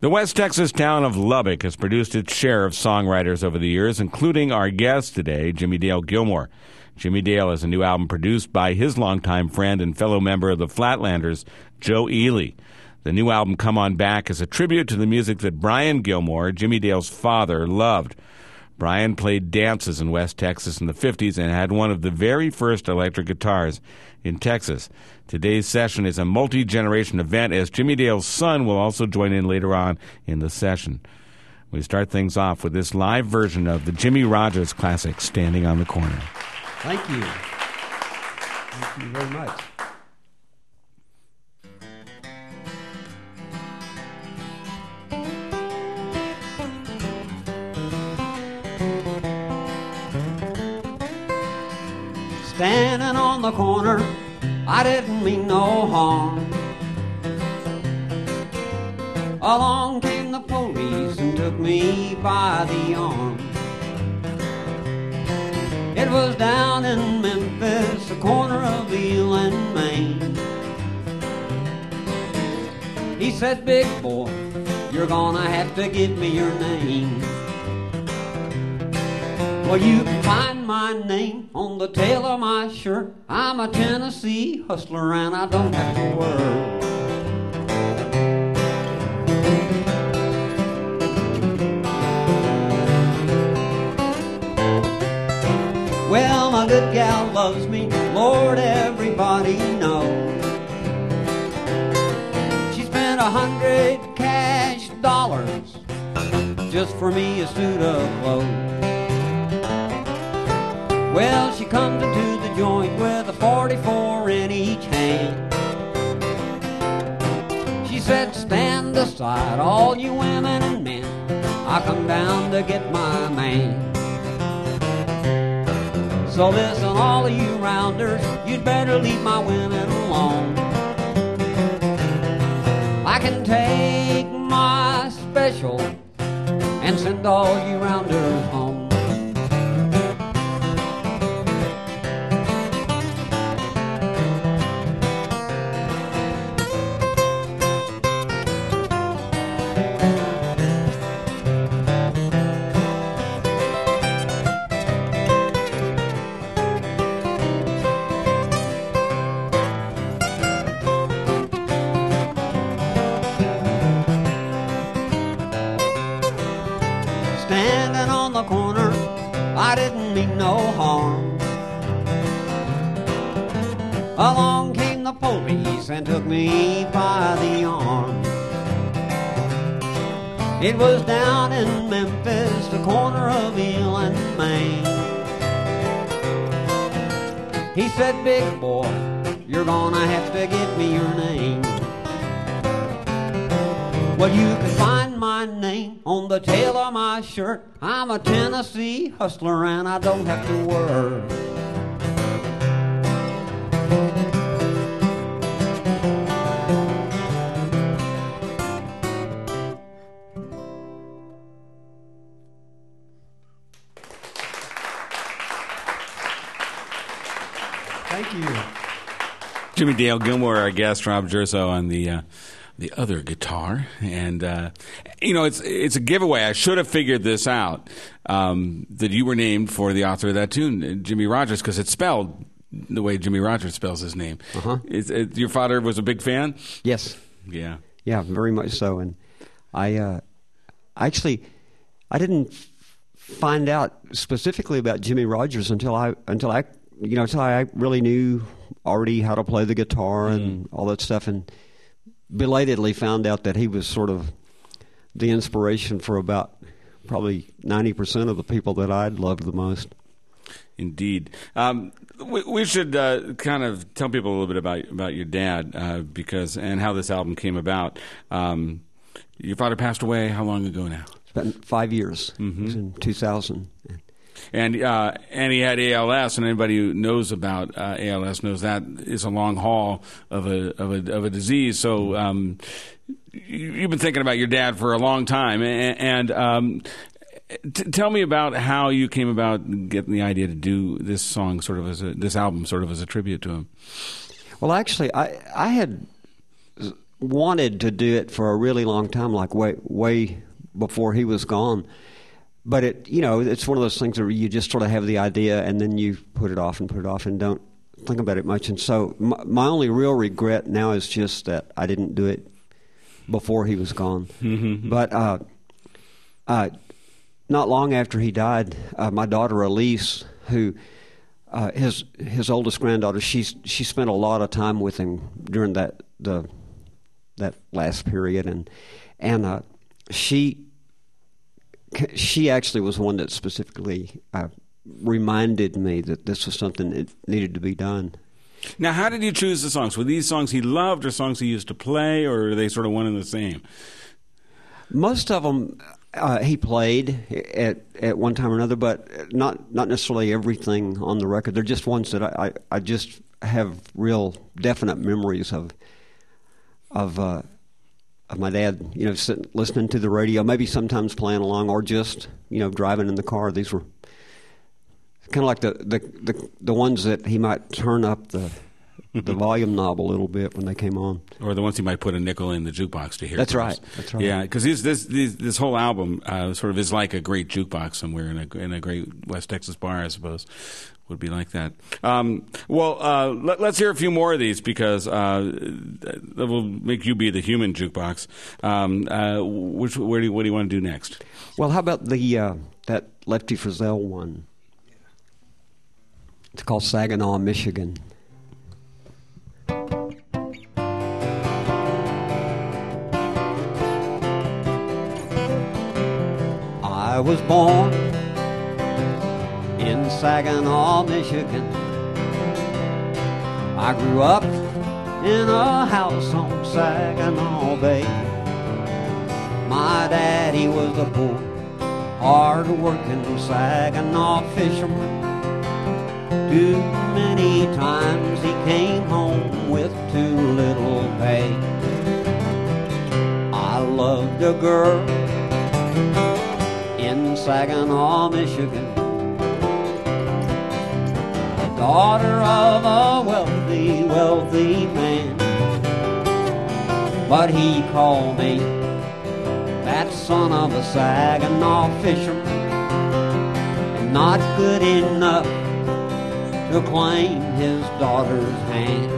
The West Texas town of Lubbock has produced its share of songwriters over the years, including our guest today, Jimmie Dale Gilmore. Jimmie Dale has a new album produced by his longtime friend and fellow member of the Flatlanders, Joe Ely. The new album, Come On Back, is a tribute to the music that Brian Gilmore, Jimmie Dale's father, loved. Brian played dances in West Texas in the 50s and had one of the very first electric guitars in Texas. Today's session is a multi-generation event, as Jimmie Dale's son will also join in later on in the session. We start things off with this live version of the Jimmie Rodgers classic, Standing on the Corner. Thank you. Thank you very much. Standing on the corner, I didn't mean no harm. Along came the police and took me by the arm. It was down in Memphis, the corner of Eel and Main. He said, "Big boy, you're gonna have to give me your name." Well, you can find my name on the tail of my shirt. I'm a Tennessee hustler and I don't have to work. Well, my good gal loves me, Lord, everybody knows. She spent 100 cash dollars just for me a suit of clothes. Well, she comes into the joint with a 44 in each hand. She said, "Stand aside, all you women and men. I come down to get my man." So listen, all of you rounders, you'd better leave my women alone. I can take my special and send all you rounders home. Standing on the corner, I didn't mean no harm. Along came the police and took me by the arm. It was down in Memphis, the corner of Eel and Main. He said, "Big boy, you're gonna have to give me your name." Well, you can find my name on the tail of my shirt. I'm a Tennessee hustler and I don't have to work. Thank you. Jimmie Dale Gilmore, our guest, Rob Jerso on the other guitar, and it's a giveaway. I should have figured this out, that you were named for the author of that tune, Jimmie Rodgers, because it's spelled the way Jimmie Rodgers spells his name. Your father was a big fan? Yes. Yeah, very much so. And I didn't find out specifically about Jimmie Rodgers until I really knew already how to play the guitar and all that stuff, and belatedly found out that he was sort of the inspiration for about probably 90% of the people that I'd loved the most. Indeed. We should kind of tell people a little bit about your dad, and how this album came about. Your father passed away how long ago now? It's been 5 years. It was in 2000. And he had ALS, and anybody who knows about ALS knows that is a long haul of a disease. So you've been thinking about your dad for a long time, and tell me about how you came about getting the idea to do this song, this album, sort of as a tribute to him. Well, actually, I had wanted to do it for a really long time, like way before he was gone. But it's one of those things where you just sort of have the idea and then you put it off and don't think about it much. And so my only real regret now is just that I didn't do it before he was gone. Mm-hmm. But not long after he died, my daughter Elise, who his oldest granddaughter, she spent a lot of time with him during that last period, and she actually was one that specifically reminded me that this was something that needed to be done. Now, how did you choose the songs? Were these songs he loved or songs he used to play, or are they sort of one and the same? Most of them he played at one time or another, but not necessarily everything on the record. They're just ones that I just have real definite memories of my dad, sitting, listening to the radio, maybe sometimes playing along, or just driving in the car. These were kind of like the ones that he might turn up the volume knob a little bit when they came on, or the ones he might put a nickel in the jukebox to hear. That's right. Yeah, because this whole album sort of is like a great jukebox somewhere in a great West Texas bar, I suppose. Would be like that. Let's hear a few more of these because that will make you be the human jukebox. What do you want to do next? Well, how about that Lefty Frizzell one? It's called Saginaw, Michigan. I was born in Saginaw, Michigan. I grew up in a house on Saginaw Bay. My daddy was a poor, hard-working Saginaw fisherman. Too many times he came home with too little pay. I loved a girl in Saginaw, Michigan, daughter of a wealthy, wealthy man. But he called me that son of a Saginaw fisherman, and not good enough to claim his daughter's hand.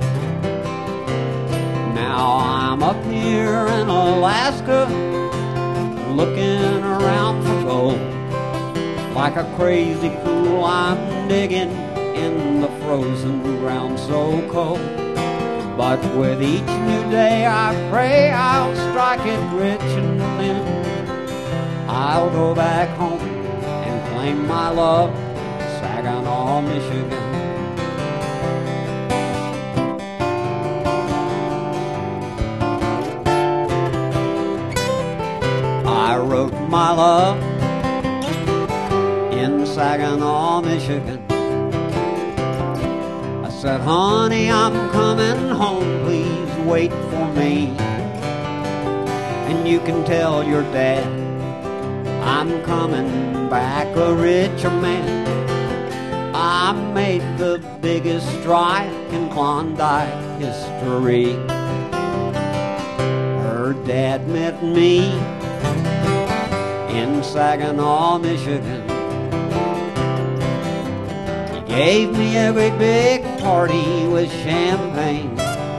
Now I'm up here in Alaska, looking around for gold. Like a crazy fool, I'm digging in the frozen ground so cold. But with each new day I pray I'll strike it rich, and then I'll go back home and claim my love, Saginaw, Michigan. I wrote my love in Saginaw, Michigan. I said, honey, I'm coming home, please wait for me. And you can tell your dad I'm coming back a richer man. I made the biggest strike in Klondike history. Her dad met me in Saginaw, Michigan. He gave me a great big party with champagne,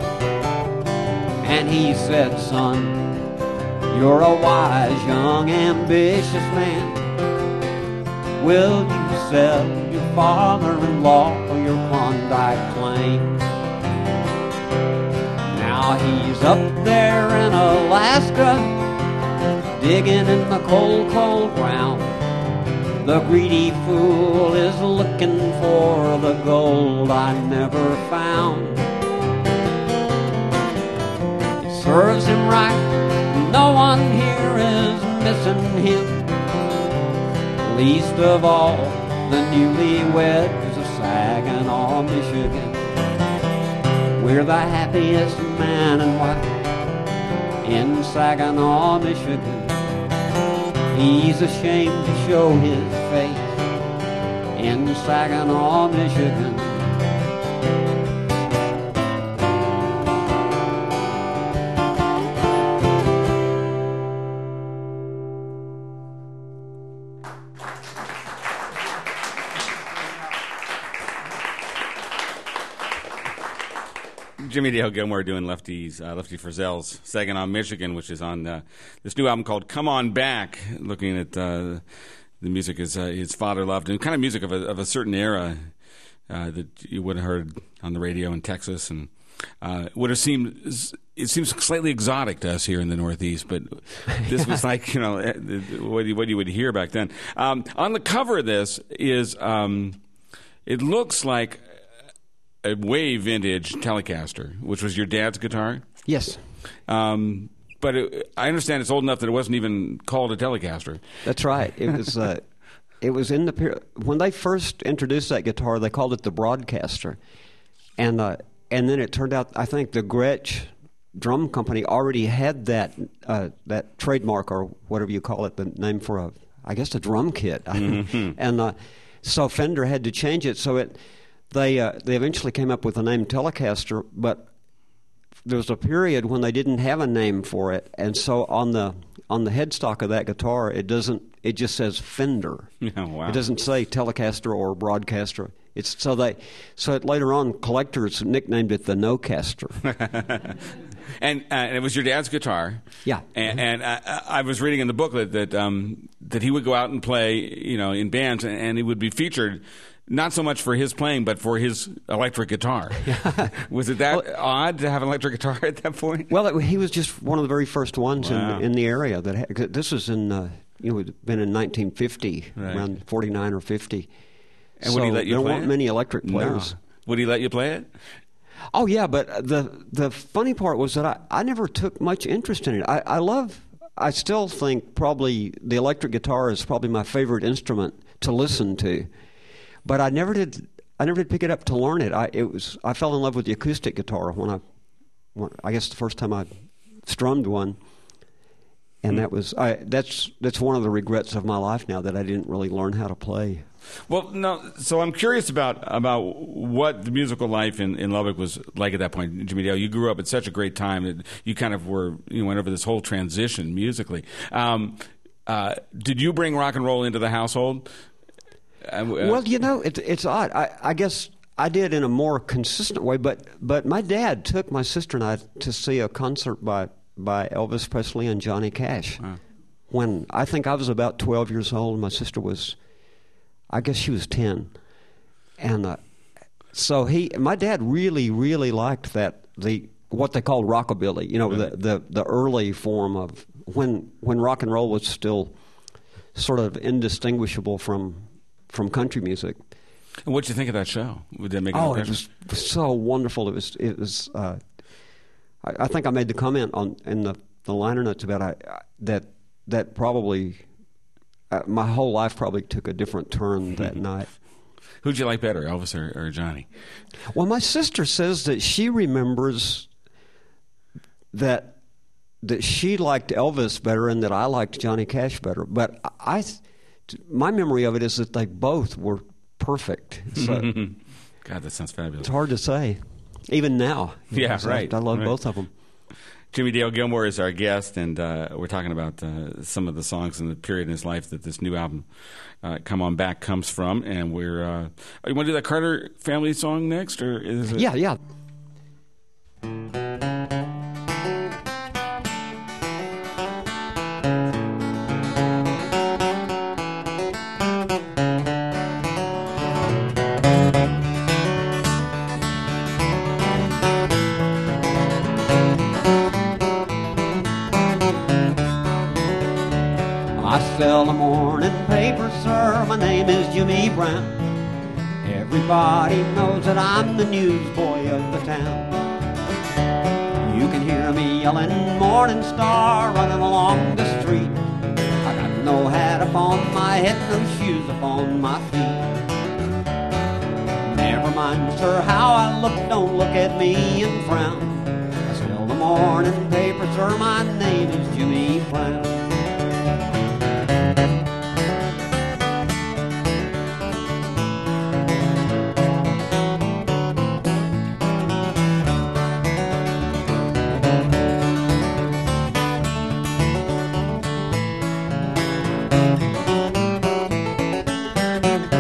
and he said, son, you're a wise, young, ambitious man. Will you sell your father-in-law for your Klondike claim? Now he's up there in Alaska, digging in the cold, cold ground. The greedy fool is looking for the gold I never found. It serves him right, no one here is missing him, least of all the newlyweds of Saginaw, Michigan. We're the happiest man and wife in Saginaw, Michigan. He's ashamed to show his face in Saginaw, Michigan. Jimmy Dale Gilmore doing Lefty Frizzell's Saginaw, Michigan, which is on this new album called Come On Back, looking at the music his father loved, and kind of music of a certain era that you would have heard on the radio in Texas, and it seems slightly exotic to us here in the Northeast, but this was like, what you would hear back then. On the cover of this is, it looks like a way vintage Telecaster, which was your dad's guitar? Yes. But I understand it's old enough that it wasn't even called a Telecaster. That's right. It was. It was in the period when they first introduced that guitar. They called it the Broadcaster, and then it turned out, I think the Gretsch drum company already had that trademark, or whatever you call it, the name for a drum kit, and so Fender had to change it. So they eventually came up with the name Telecaster, but there was a period when they didn't have a name for it, and so on the headstock of that guitar, it just says Fender. Oh, wow. It doesn't say Telecaster or Broadcaster. So later on, collectors nicknamed it the Nocaster. And it was your dad's guitar. Yeah. And I was reading in the booklet that he would go out and play, in bands, and he would be featured not so much for his playing, but for his electric guitar. Was it that odd to have an electric guitar at that point? Well, he was just one of the very first ones in the area that had, this was in it had been in 1950, right, around 49 or 50. And would he let you play it? There weren't many electric players. No. Would he let you play it? Oh yeah, but the funny part was that I never took much interest in it. I still think probably the electric guitar is probably my favorite instrument to listen to, but I never did pick it up to learn it. I fell in love with the acoustic guitar when I guess the first time I strummed one, and that's one of the regrets of my life now, that I didn't really learn how to play. Well, no. So I'm curious about what the musical life in Lubbock was like at that point, Jimmy Dale. You grew up at such a great time that you kind of went over this whole transition musically. Did you bring rock and roll into the household? Well, it's odd. I guess I did in a more consistent way, but my dad took my sister and I to see a concert by Elvis Presley and Johnny Cash. Wow. When I think I was about 12 years old, my sister was, I guess she was 10, and so my dad really, really liked what they called rockabilly. The early form of when rock and roll was still sort of indistinguishable from country music. And what'd you think of that show? Did that make an impression? It was so wonderful. It was. I think I made the comment in the liner notes about that probably. My whole life probably took a different turn that night. Who'd you like better, Elvis or Johnny? Well, my sister says that she remembers that she liked Elvis better and that I liked Johnny Cash better. But my memory of it is that they both were perfect. So God, that sounds fabulous. It's hard to say, even now. Yeah, right. I love right. both of them. Jimmy Dale Gilmore is our guest, and we're talking about some of the songs in the period in his life that this new album, Come On Back, comes from. And we're you want to do that Carter family song next, or is it? Yeah. I sell the morning paper, sir. My name is Jimmy Brown. Everybody knows that I'm the newsboy of the town. You can hear me yelling Morning Star running along the street. I got no hat upon my head, no shoes upon my feet. Never mind, sir, how I look, don't look at me and frown. I sell the morning paper, sir. My name is Jimmy Brown.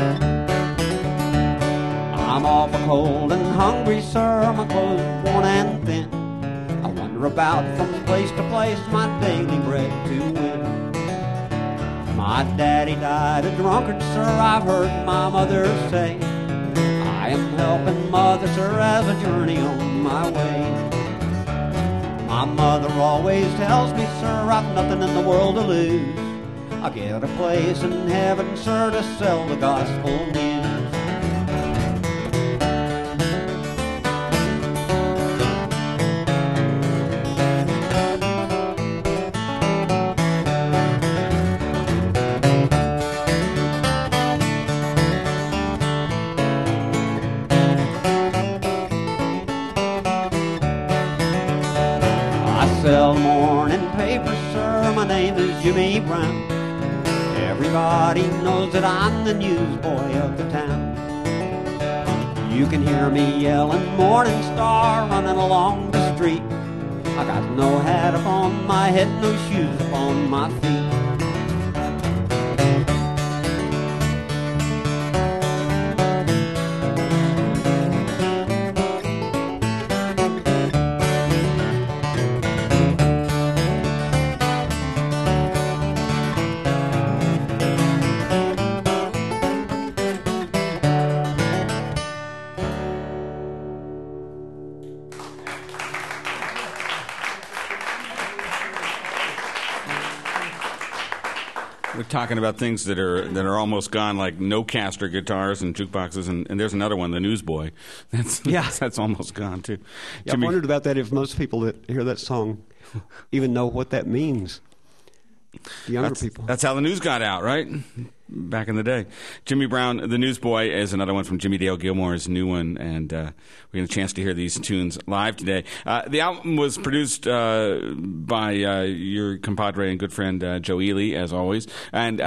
I'm awful cold and hungry, sir. My clothes worn and about from place to place, my daily bread to win. My daddy died a drunkard, sir, I've heard my mother say. I am helping mother, sir, as I journey on my way. My mother always tells me, sir, I've nothing in the world to lose. I get a place in heaven, sir, to sell the gospel news. Sell morning paper, sir, my name is Jimmy Brown. Everybody knows that I'm the newsboy of the town. You can hear me yelling Morning Star running along the street. I got no hat upon my head, no shoes upon my feet. We're talking about things that are almost gone, like no-caster guitars and jukeboxes, and there's another one, the Newsboy. That's almost gone, too. Yeah, I wondered about that, if most people that hear that song even know what that means. The younger people. That's how the news got out, right? Back in the day. Jimmy Brown, the Newsboy, is another one from Jimmy Dale Gilmore's new one, and we're getting a chance to hear these tunes live today. The album was produced by your compadre and good friend Joe Ely, as always. And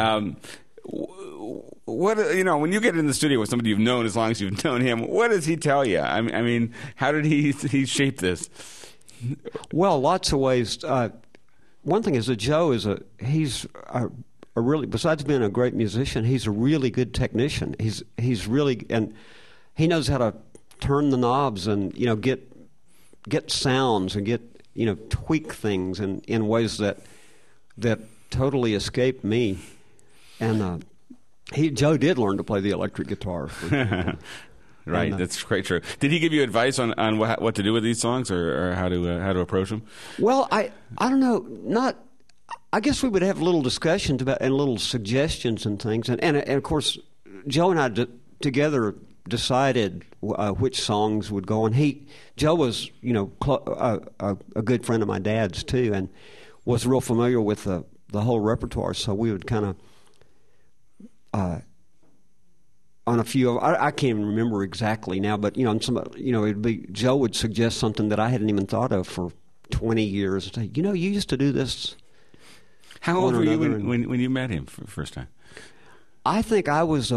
what when you get in the studio with somebody you've known as long as you've known him, what does he tell you? I mean, how did he shape this? Well, lots of ways. One thing is that Joe he's a really, besides being a great musician, he's a really good technician. He's really, and he knows how to turn the knobs and get sounds and tweak things in ways that totally escape me. And Joe did learn to play the electric guitar. Right, that's quite true. Did he give you advice on what to do with these songs, or how to approach them? Well, I don't know. I guess we would have little discussions about and little suggestions and things, and of course, Joe and I together decided which songs would go on. Joe was a good friend of my dad's too, and was real familiar with the whole repertoire. So we would kind of. On a few, I can't even remember exactly now, but it'd be Joe would suggest something that I hadn't even thought of for 20 years. You used to do this. How old were you when you met him for the first time? I think I was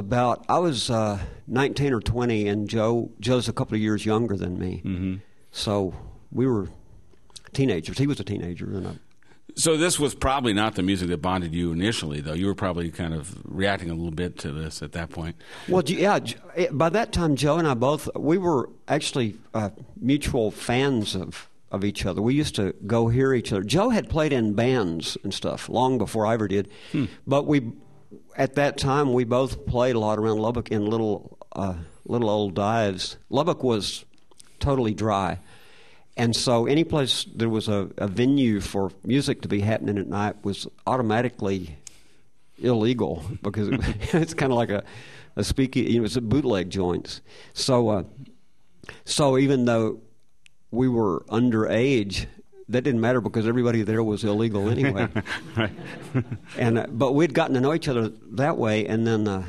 19 or 20, and Joe's a couple of years younger than me. Mm-hmm. So we were teenagers. He was a teenager, and So this was probably not the music that bonded you initially, though. You were probably kind of reacting a little bit to this at that point. Well, yeah. By that time, Joe and I we were actually mutual fans of each other. We used to go hear each other. Joe had played in bands and stuff long before I ever did. But at that time, we both played a lot around Lubbock in little old dives. Lubbock was totally dry. And so any place there was a venue for music to be happening at night was automatically illegal, because it's kind of like a speakeasy. It's a bootleg joints. So even though we were underage, that didn't matter, because everybody there was illegal anyway. Right. But we'd gotten to know each other that way, and then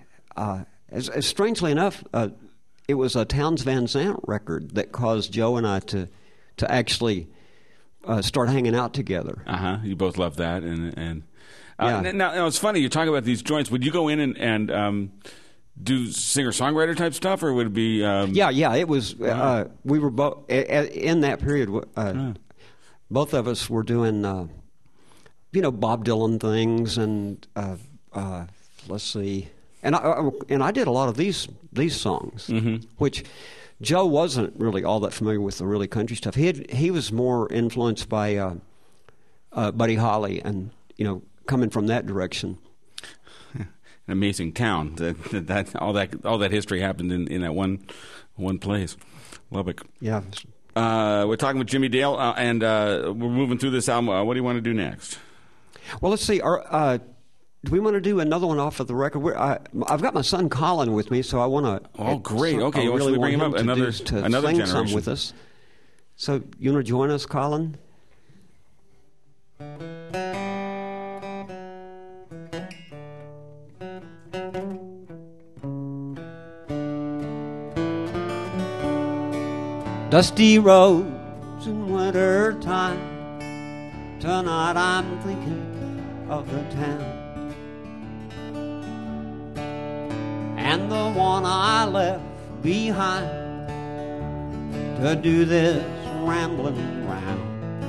as strangely enough. It was a Townes Van Zandt record that caused Joe and I to actually start hanging out together. You both loved that, and yeah. Now it's funny, you talk about these joints. Would you go in and do singer-songwriter type stuff, or would it be? Yeah. It was. We were both in that period. Both of us were doing, Bob Dylan things, and let's see. And I did a lot of these songs, which Joe wasn't really all that familiar with the really country stuff. He was more influenced by Buddy Holly, and coming from that direction. An amazing town. That all that history happened in that one place, Lubbock. Yeah. We're talking with Jimmy Dale, and we're moving through this album. What do you want to do next? Well, let's see. Do we want to do another one off of the record? I've got my son Colin with me, so I want to. Oh, great! Okay, I really bring him up. Another sing generation some with us. So you want to join us, Colin? Dusty roads in winter time. Tonight I'm thinking of the town and the one I left behind to do this rambling round.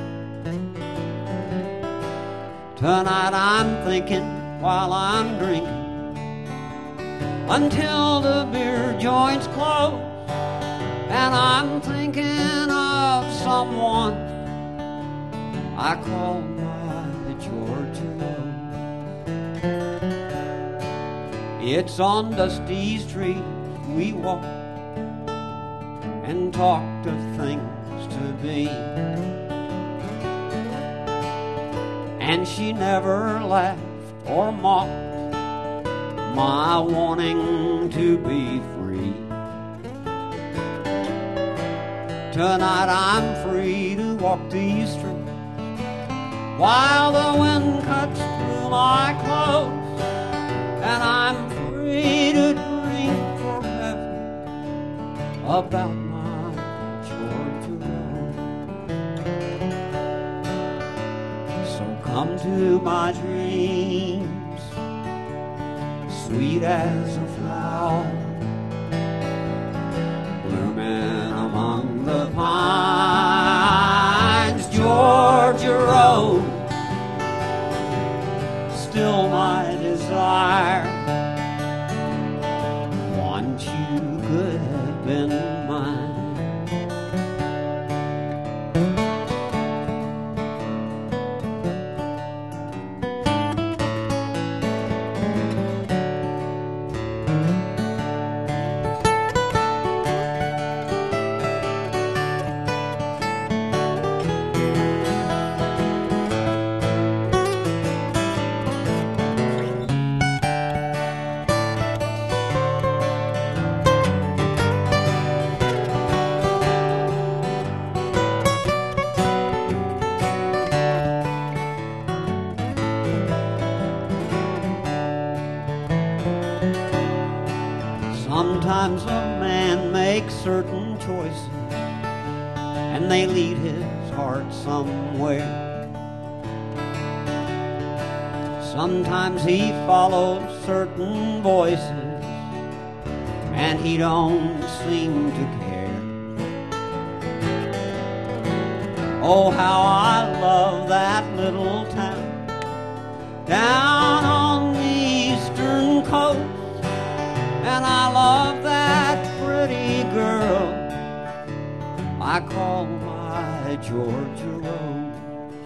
Tonight I'm thinking while I'm drinking until the beer joints close, and I'm thinking of someone I call my Georgia Road. It's on dusty streets we walk and talked of things to be, and she never laughed or mocked my wanting to be free. Tonight I'm free to walk these streets while the wind cuts through my clothes, and I'm free to dream forever about my Georgia Road. So come to my dreams, sweet as a flower, blooming among the pines. Georgia Road, still my desire. Once you could have been mine. Sometimes a man makes certain choices and they lead his heart somewhere. Sometimes he follows certain voices and he don't seem to care. Oh, how I love that little town down on the eastern coast. And I love that pretty girl I call my Georgia Rose.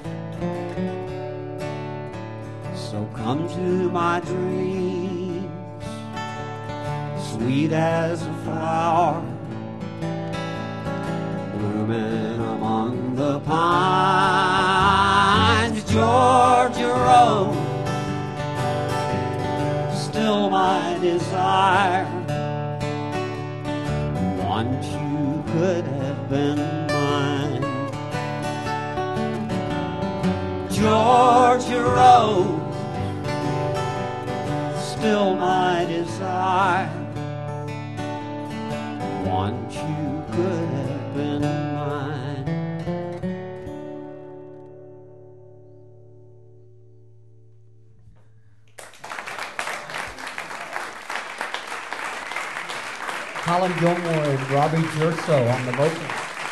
So come to my dreams, sweet as a flower, blooming among the pines. Georgia Rose, still my desire. Once you could have been mine. Georgia Rose, still my desire. Once you could have been mine. Colin Gilmore and Robbie Gerso on the vocals.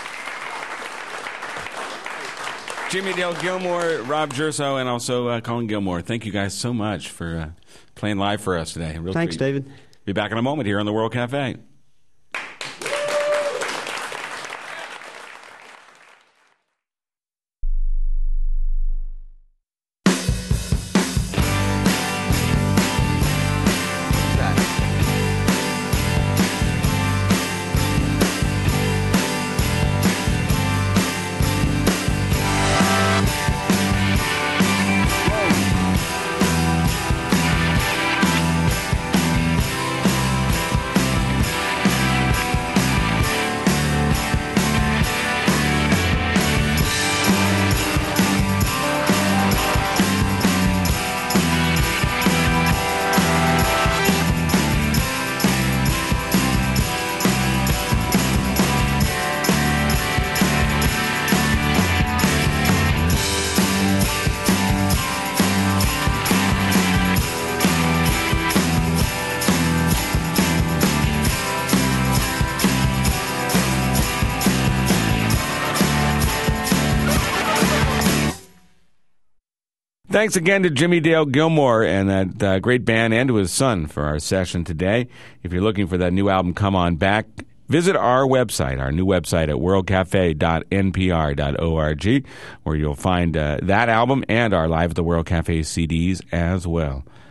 Jimmy Dale Gilmore, Rob Gerso, and also Colin Gilmore. Thank you guys so much for playing live for us today. Thanks, David. Be back in a moment here on the World Cafe. Thanks again to Jimmy Dale Gilmore and that great band and to his son for our session today. If you're looking for that new album, Come On Back, visit our website, our new website at worldcafe.npr.org, where you'll find that album and our Live at the World Cafe CDs as well.